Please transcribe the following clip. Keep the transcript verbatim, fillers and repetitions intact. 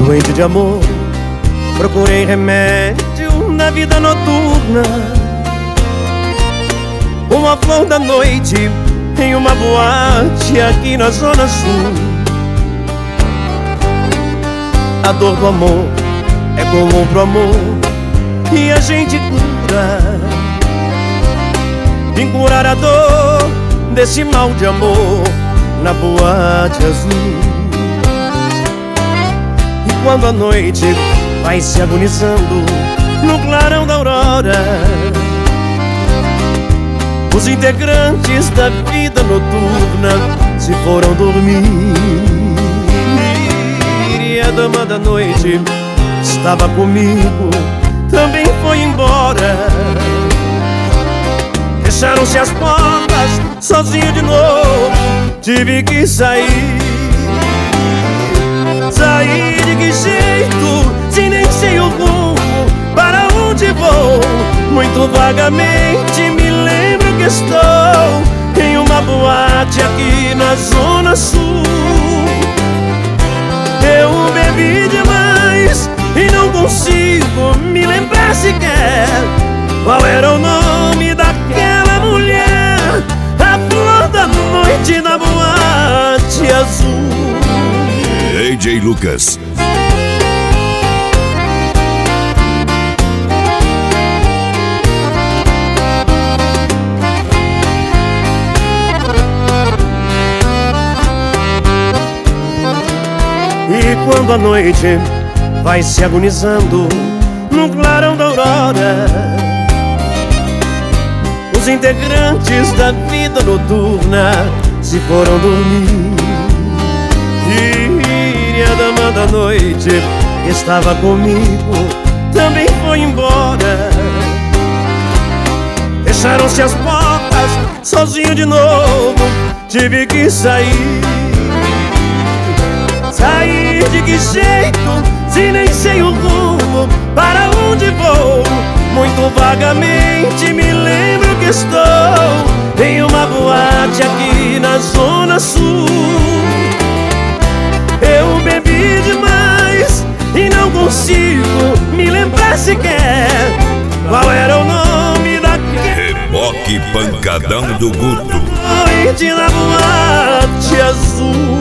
Doente de amor, procurei remédio na vida noturna. Uma flor da noite em uma boate aqui na Zona Sul. A dor do amor é comum pro amor e a gente cura. Vim curar a dor desse mal de amor na boate azul. E quando a noite vai se agonizando no clarão da aurora, os integrantes da vida noturna se foram dormir. E a dama da noite estava comigo, também foi embora. Fecharam-se as portas, sozinho de novo, tive que sair. Sair de que jeito, se nem sei o rumo, para onde vou? Muito vagamente me lembro que estou em uma boate aqui na Zona Sul. Eu bebi demais e não consigo me lembrar sequer qual era o nome daquela mulher, a flor da noite da boate azul. D J Lucas. E quando a noite vai se agonizando no clarão da aurora, os integrantes da vida noturna se foram dormir. E a dama da noite que estava comigo também foi embora. Fecharam-se as portas, sozinho de novo, tive que sair. Sair de que jeito, se nem sei o rumo, para onde vou? Muito vagamente me lembro que estou em uma boate aqui na Zona Sul. Eu bebi demais e não consigo me lembrar sequer qual era o nome daquela Reboque Pancadão do Guto. noite na boate azul.